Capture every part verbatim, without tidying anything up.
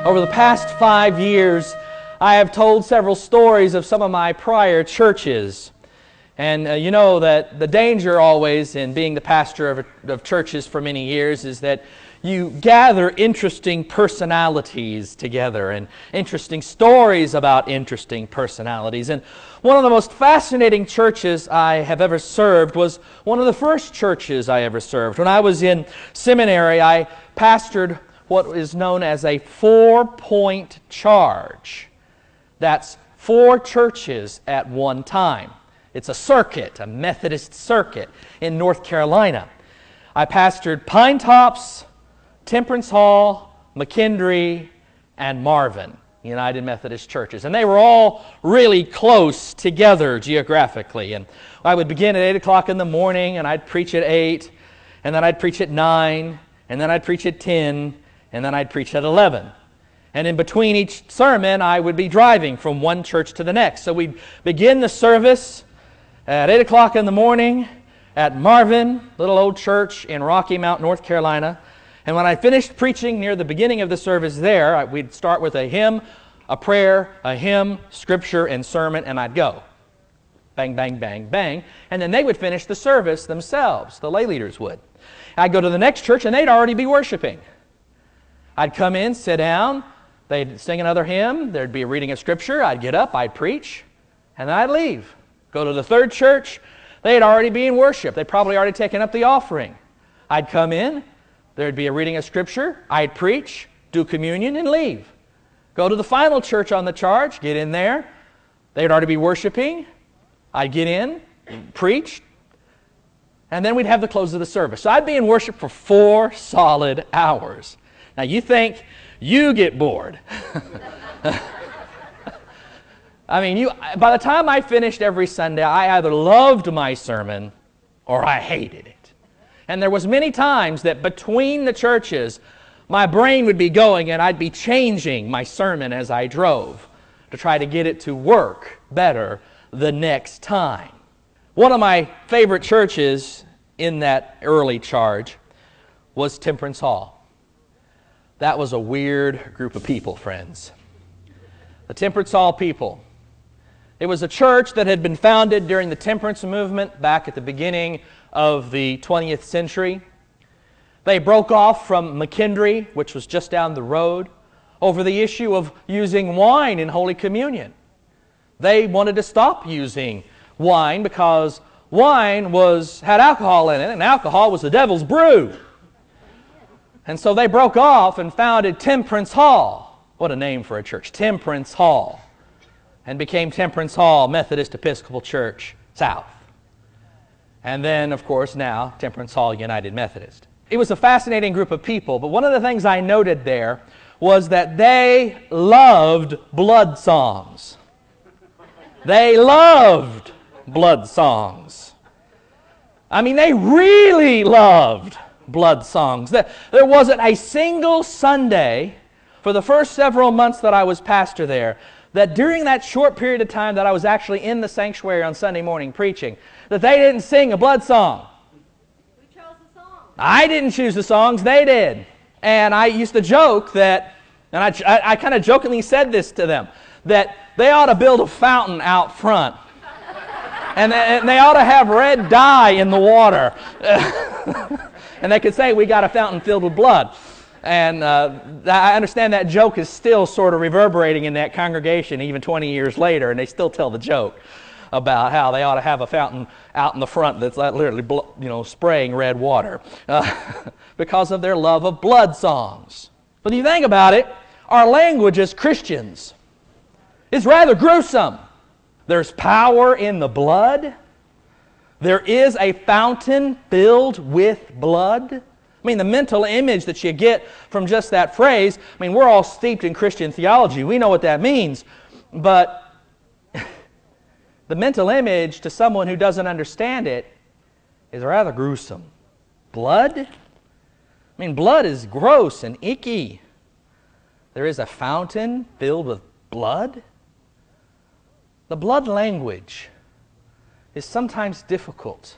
Over the past five years, I have told several stories of some of my prior churches. And uh, you know that the danger always in being the pastor of, of churches for many years is that you gather interesting personalities together and interesting stories about interesting personalities. And one of the most fascinating churches I have ever served was one of the first churches I ever served. When I was in seminary, I pastored what is known as a four-point charge. That's four churches at one time. It's a circuit, a Methodist circuit in North Carolina. I pastored Pine Tops, Temperance Hall, McKendree, and Marvin, United Methodist churches. And they were all really close together geographically. And I would begin at eight o'clock in the morning, and I'd preach at eight, and then I'd preach at nine, and then I'd preach at ten, and then I'd preach at eleven. And in between each sermon, I would be driving from one church to the next. So we'd begin the service at eight o'clock in the morning at Marvin, little old church in Rocky Mount, North Carolina. And when I finished preaching near the beginning of the service there, we'd start with a hymn, a prayer, a hymn, scripture, and sermon, and I'd go. Bang, bang, bang, bang. And then they would finish the service themselves. The lay leaders would. I'd go to the next church, and they'd already be worshiping. I'd come in, sit down, they'd sing another hymn, there'd be a reading of scripture, I'd get up, I'd preach, and then I'd leave. Go to the third church, they'd already be in worship. They'd probably already taken up the offering. I'd come in, there'd be a reading of scripture, I'd preach, do communion, and leave. Go to the final church on the charge, get in there, they'd already be worshiping, I'd get in, preach, and then we'd have the close of the service. So I'd be in worship for four solid hours. Now you think you get bored. I mean, you, by the time I finished every Sunday, I either loved my sermon or I hated it. And there was many times that between the churches, my brain would be going and I'd be changing my sermon as I drove to try to get it to work better the next time. One of my favorite churches in that early charge was Temperance Hall. That was a weird group of people, friends. The Temperance Hall people. It was a church that had been founded during the temperance movement back at the beginning of the twentieth century. They broke off from McKendree, which was just down the road, over the issue of using wine in Holy Communion. They wanted to stop using wine because wine was had alcohol in it, and alcohol was the devil's brew. And so they broke off and founded Temperance Hall. What a name for a church, Temperance Hall. And became Temperance Hall Methodist Episcopal Church South. And then, of course, now Temperance Hall United Methodist. It was a fascinating group of people, but one of the things I noted there was that they loved blood songs. They loved blood songs. I mean, they really loved blood songs. There wasn't a single Sunday for the first several months that I was pastor there that during that short period of time that I was actually in the sanctuary on Sunday morning preaching, that they didn't sing a blood song. We chose the song. I didn't choose the songs, they did. And I used to joke that, and I, I, I kind of jokingly said this to them, that they ought to build a fountain out front. and, they, and they ought to have red dye in the water. And they could say, we got a fountain filled with blood. And uh, I understand that joke is still sort of reverberating in that congregation even twenty years later, and they still tell the joke about how they ought to have a fountain out in the front that's literally, you know, spraying red water uh, because of their love of blood songs. But if you think about it, our language as Christians is rather gruesome. There's power in the blood. There is a fountain filled with blood. I mean, the mental image that you get from just that phrase, I mean, we're all steeped in Christian theology. We know what that means. But the mental image to someone who doesn't understand it is rather gruesome. Blood? I mean, blood is gross and icky. There is a fountain filled with blood. The blood language is sometimes difficult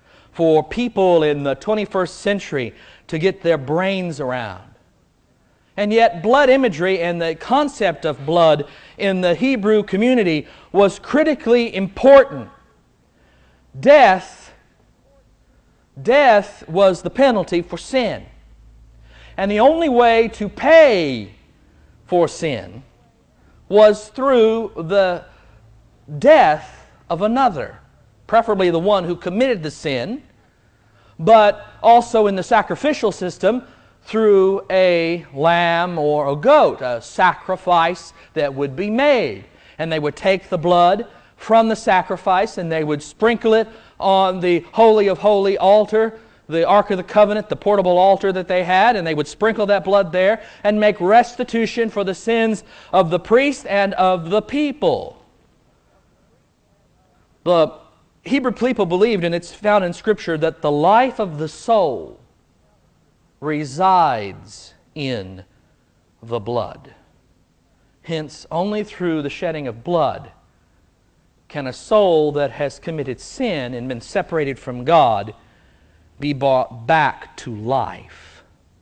for people in the twenty-first century to get their brains around. And yet blood imagery and the concept of blood in the Hebrew community was critically important. Death, death was the penalty for sin. And the only way to pay for sin was through the death of another, preferably the one who committed the sin, but also in the sacrificial system through a lamb or a goat, a sacrifice that would be made. And they would take the blood from the sacrifice and they would sprinkle it on the Holy of Holy altar, the Ark of the Covenant, the portable altar that they had, and they would sprinkle that blood there and make restitution for the sins of the priest and of the people. The Hebrew people believed, and it's found in Scripture, that the life of the soul resides in the blood. Hence, only through the shedding of blood can a soul that has committed sin and been separated from God be brought back to life.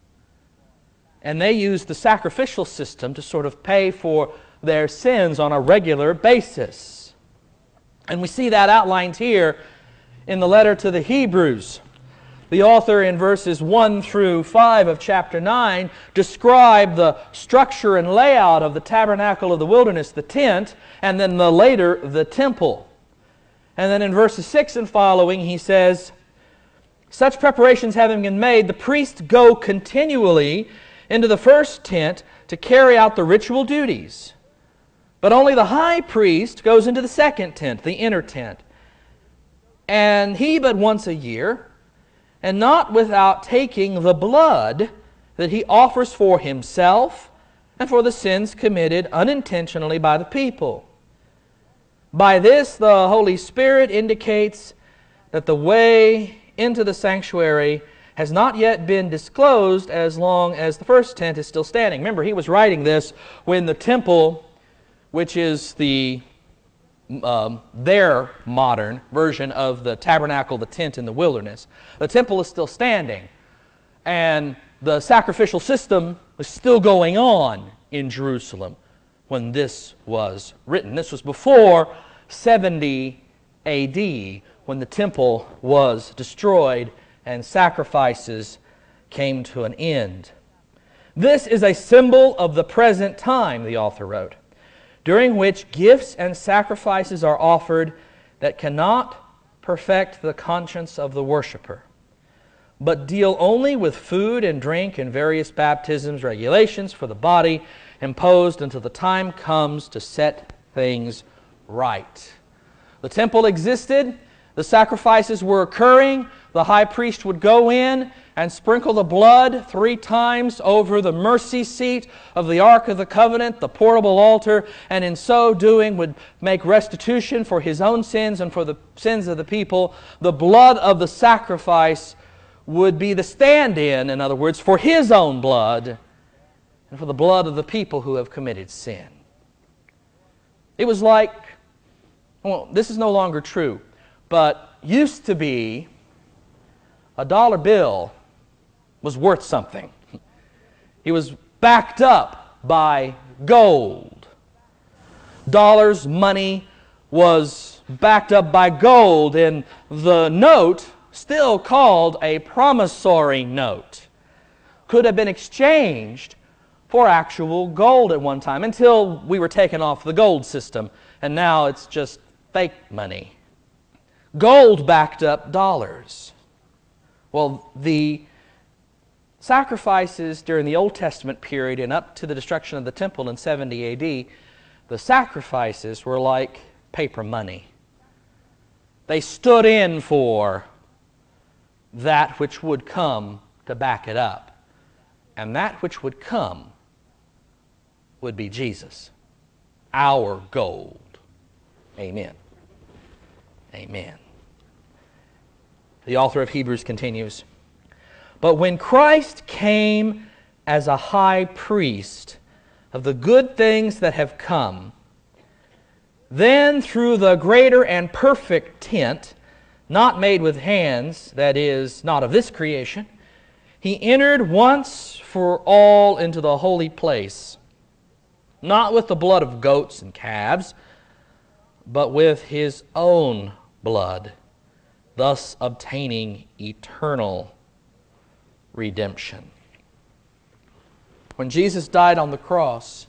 And they used the sacrificial system to sort of pay for their sins on a regular basis. And we see that outlined here in the letter to the Hebrews. The author in verses one through five of chapter nine described the structure and layout of the tabernacle of the wilderness, the tent, and then the later the temple. And then in verses six and following he says, "Such preparations having been made, the priests go continually into the first tent to carry out the ritual duties. But only the high priest goes into the second tent, the inner tent. And he but once a year, and not without taking the blood that he offers for himself and for the sins committed unintentionally by the people. By this the Holy Spirit indicates that the way into the sanctuary has not yet been disclosed as long as the first tent is still standing." Remember, he was writing this when the temple, which is the um, their modern version of the tabernacle, the tent in the wilderness, the temple is still standing. And the sacrificial system was still going on in Jerusalem when this was written. This was before seventy A D, when the temple was destroyed and sacrifices came to an end. "This is a symbol of the present time," the author wrote, "during which gifts and sacrifices are offered that cannot perfect the conscience of the worshiper, but deal only with food and drink and various baptisms, regulations for the body, imposed until the time comes to set things right." The temple existed, the sacrifices were occurring, the high priest would go in and sprinkle the blood three times over the mercy seat of the Ark of the Covenant, the portable altar, and in so doing would make restitution for his own sins and for the sins of the people. The blood of the sacrifice would be the stand-in, in other words, for his own blood and for the blood of the people who have committed sin. It was like, well, this is no longer true, but used to be a dollar bill was worth something. It was backed up by gold. Dollars, money, was backed up by gold, and the note, still called a promissory note, could have been exchanged for actual gold at one time, until we were taken off the gold system, and now it's just fake money. Gold backed up dollars. Well, the sacrifices during the Old Testament period and up to the destruction of the temple in seventy A D, the sacrifices were like paper money. They stood in for that which would come to back it up. And that which would come would be Jesus, our gold. Amen. Amen. The author of Hebrews continues, "But when Christ came as a high priest of the good things that have come, then through the greater and perfect tent, not made with hands, that is, not of this creation, He entered once for all into the holy place, not with the blood of goats and calves, but with His own blood, thus obtaining eternal redemption. When Jesus died on the cross,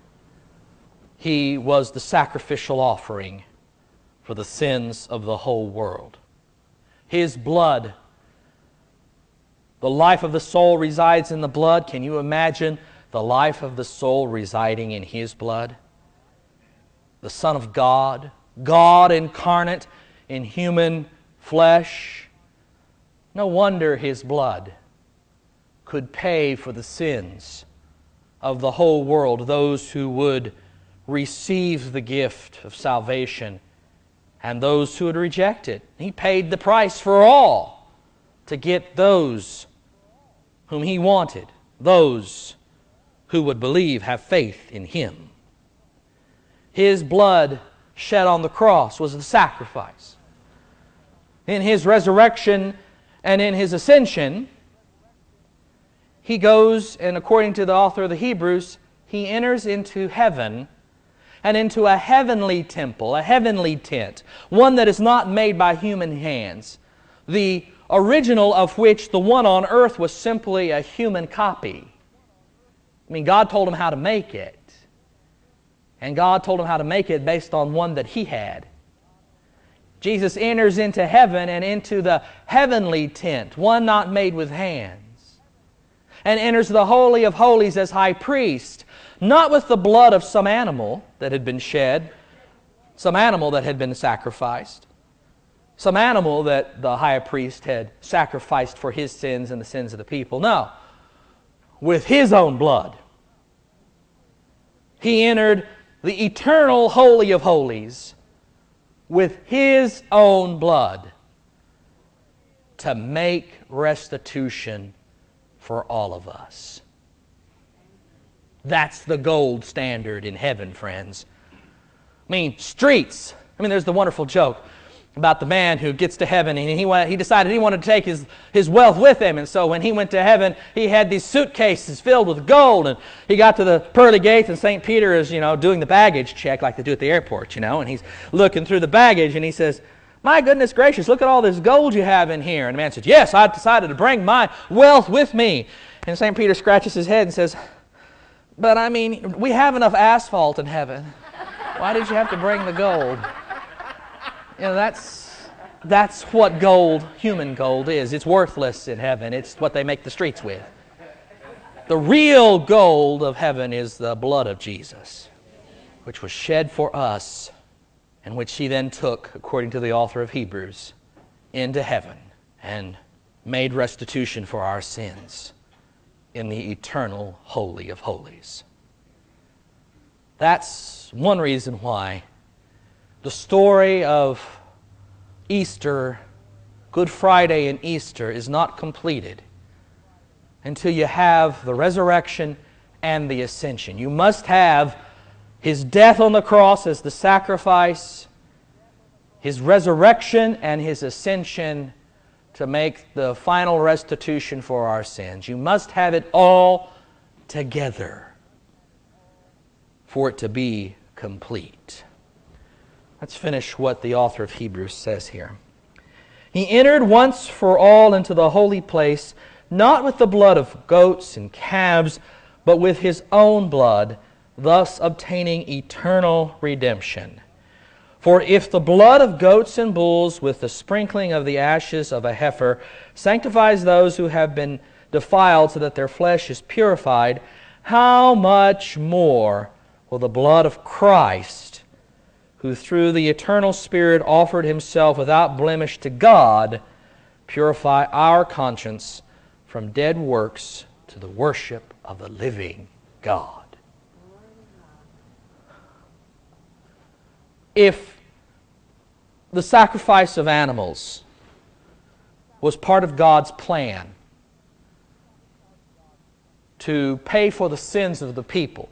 He was the sacrificial offering for the sins of the whole world. His blood, the life of the soul resides in the blood. Can you imagine the life of the soul residing in His blood? The Son of God, God incarnate in human flesh. No wonder His blood could pay for the sins of the whole world, those who would receive the gift of salvation and those who would reject it. He paid the price for all to get those whom He wanted, those who would believe, have faith in Him. His blood shed on the cross was the sacrifice. In His resurrection and in His ascension, He goes, and according to the author of the Hebrews, He enters into heaven and into a heavenly temple, a heavenly tent, one that is not made by human hands, the original of which the one on earth was simply a human copy. I mean, God told Him how to make it. And God told Him how to make it based on one that He had. Jesus enters into heaven and into the heavenly tent, one not made with hands, and enters the Holy of Holies as high priest, not with the blood of some animal that had been shed, some animal that had been sacrificed, some animal that the high priest had sacrificed for his sins and the sins of the people. No, with His own blood. He entered the eternal Holy of Holies with His own blood to make restitution for all of us. That's the gold standard in heaven, friends. I mean, streets. I mean, there's the wonderful joke about the man who gets to heaven and he went, he decided he wanted to take his, his wealth with him. And so when he went to heaven, he had these suitcases filled with gold. And he got to the pearly gates, and Saint Peter is, you know, doing the baggage check like they do at the airport, you know. And he's looking through the baggage and he says, "My goodness gracious, look at all this gold you have in here." And the man says, "Yes, I decided to bring my wealth with me." And Saint Peter scratches his head and says, "But I mean, we have enough asphalt in heaven. Why did you have to bring the gold?" You know, that's, that's what gold, human gold, is. It's worthless in heaven. It's what they make the streets with. The real gold of heaven is the blood of Jesus, which was shed for us, and which He then took, according to the author of Hebrews, into heaven and made restitution for our sins in the eternal Holy of Holies. That's one reason why the story of Easter, Good Friday and Easter, is not completed until you have the resurrection and the ascension. You must have His death on the cross as the sacrifice, His resurrection and His ascension to make the final restitution for our sins. You must have it all together for it to be complete. Let's finish what the author of Hebrews says here. He entered once for all into the holy place, not with the blood of goats and calves, but with His own blood, thus obtaining eternal redemption. For if the blood of goats and bulls with the sprinkling of the ashes of a heifer sanctifies those who have been defiled so that their flesh is purified, how much more will the blood of Christ, who through the eternal Spirit offered Himself without blemish to God, purify our conscience from dead works to the worship of the living God. If the sacrifice of animals was part of God's plan to pay for the sins of the people,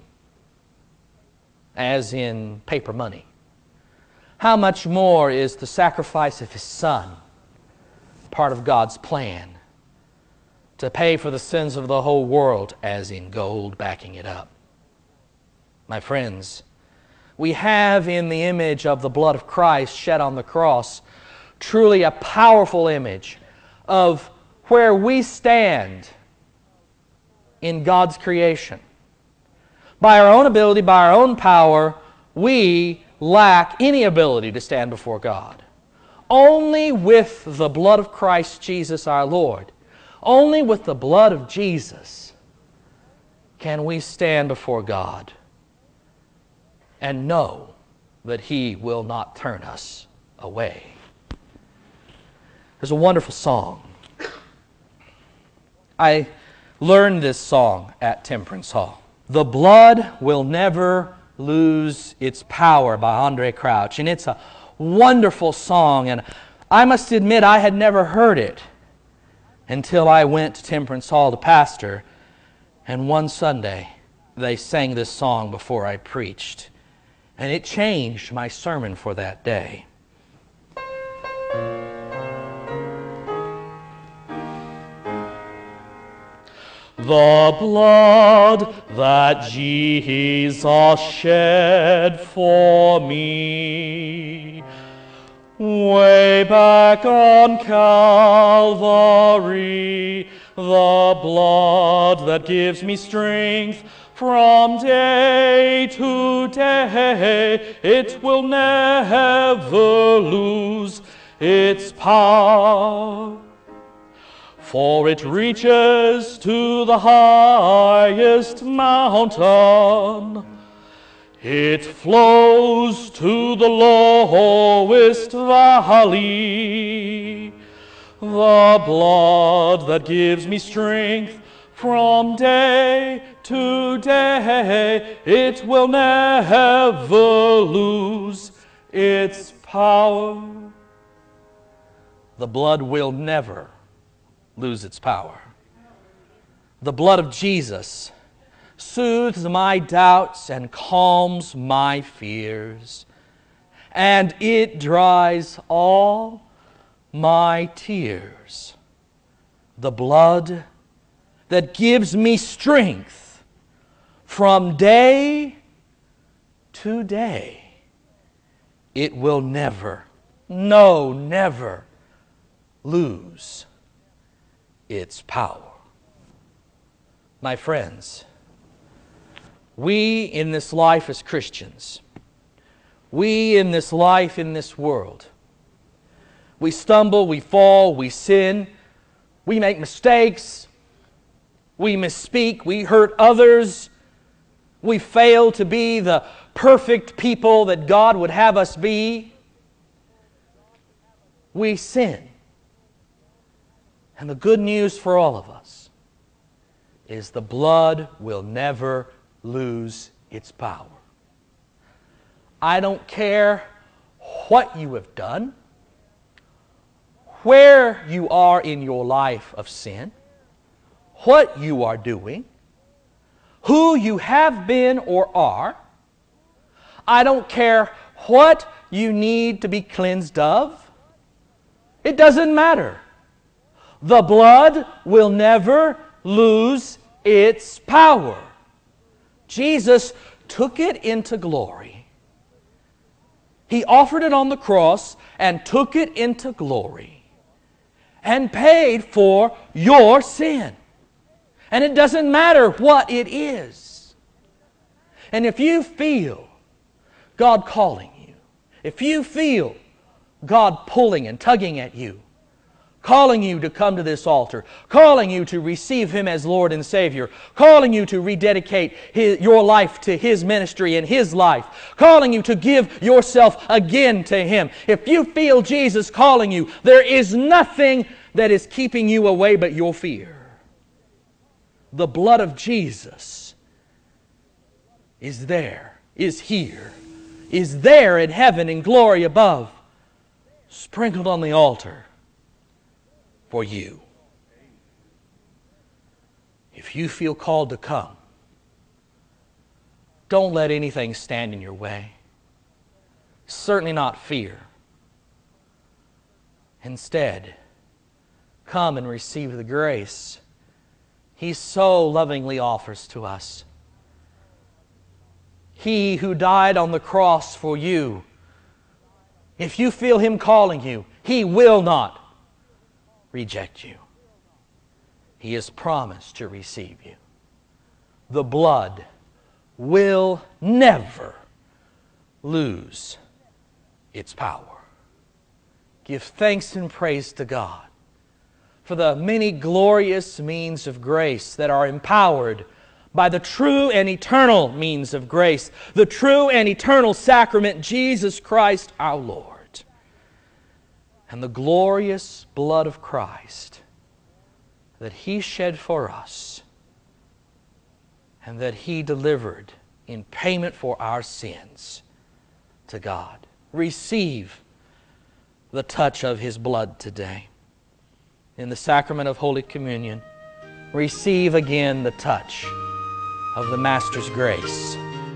as in paper money, how much more is the sacrifice of His Son part of God's plan to pay for the sins of the whole world, as in gold backing it up. My friends, we have in the image of the blood of Christ shed on the cross truly a powerful image of where we stand in God's creation. By our own ability, by our own power, we lack any ability to stand before God. Only with the blood of Christ Jesus our Lord, only with the blood of Jesus can we stand before God and know that He will not turn us away. There's a wonderful song. I learned this song at Temperance Hall. The Blood Will Never Lose Its Power by Andre Crouch. And it's a wonderful song, and I must admit I had never heard it until I went to Temperance Hall to pastor, and one Sunday they sang this song before I preached, and it changed my sermon for that day. The blood that Jesus shed for me way back on Calvary, the blood that gives me strength from day to day, it will never lose its power. For it reaches to the highest mountain, it flows to the lowest valley. The blood that gives me strength from day to day, it will never lose its power. The blood will never lose its power. The blood of Jesus soothes my doubts and calms my fears, and it dries all my tears. The blood that gives me strength from day to day, it will never, no, never lose its power. My friends, we in this life as Christians, we in this life in this world, we stumble, we fall, we sin, we make mistakes, we misspeak, we hurt others, we fail to be the perfect people that God would have us be. We sin. And the good news for all of us is the blood will never lose its power. I don't care what you have done, where you are in your life of sin, what you are doing, who you have been or are. I don't care what you need to be cleansed of. It doesn't matter. The blood will never lose its power. Jesus took it into glory. He offered it on the cross and took it into glory and paid for your sin. And it doesn't matter what it is. And if you feel God calling you, if you feel God pulling and tugging at you, calling you to come to this altar, calling you to receive Him as Lord and Savior, calling you to rededicate his, your life to His ministry and His life, calling you to give yourself again to Him. If you feel Jesus calling you, there is nothing that is keeping you away but your fear. The blood of Jesus is there, is here, is there in heaven in glory above, sprinkled on the altar for you. If you feel called to come, don't let anything stand in your way. Certainly not fear. Instead, come and receive the grace He so lovingly offers to us. He who died on the cross for you, if you feel Him calling you, He will not reject you. He has promised to receive you. The blood will never lose its power. Give thanks and praise to God for the many glorious means of grace that are empowered by the true and eternal means of grace, the true and eternal sacrament, Jesus Christ our Lord, and the glorious blood of Christ that He shed for us and that He delivered in payment for our sins to God. Receive the touch of His blood today. In the sacrament of Holy Communion, receive again the touch of the Master's grace.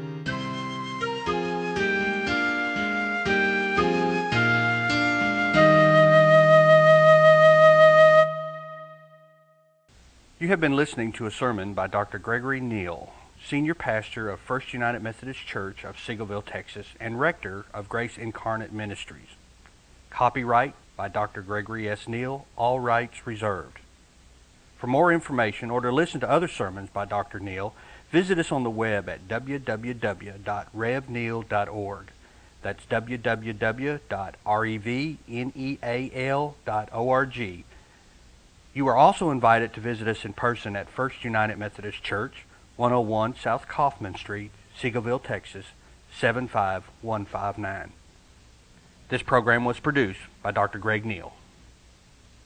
You have been listening to a sermon by Doctor Gregory Neal, Senior Pastor of First United Methodist Church of Seagoville, Texas, and Rector of Grace Incarnate Ministries. Copyright by Doctor Gregory S. Neal, all rights reserved. For more information or to listen to other sermons by Doctor Neal, visit us on the web at w w w dot rev neal dot org. That's w w w dot rev neal dot org. You are also invited to visit us in person at First United Methodist Church, one oh one South Kaufman Street, Seagoville, Texas, seven five one five nine. This program was produced by Doctor Greg Neal.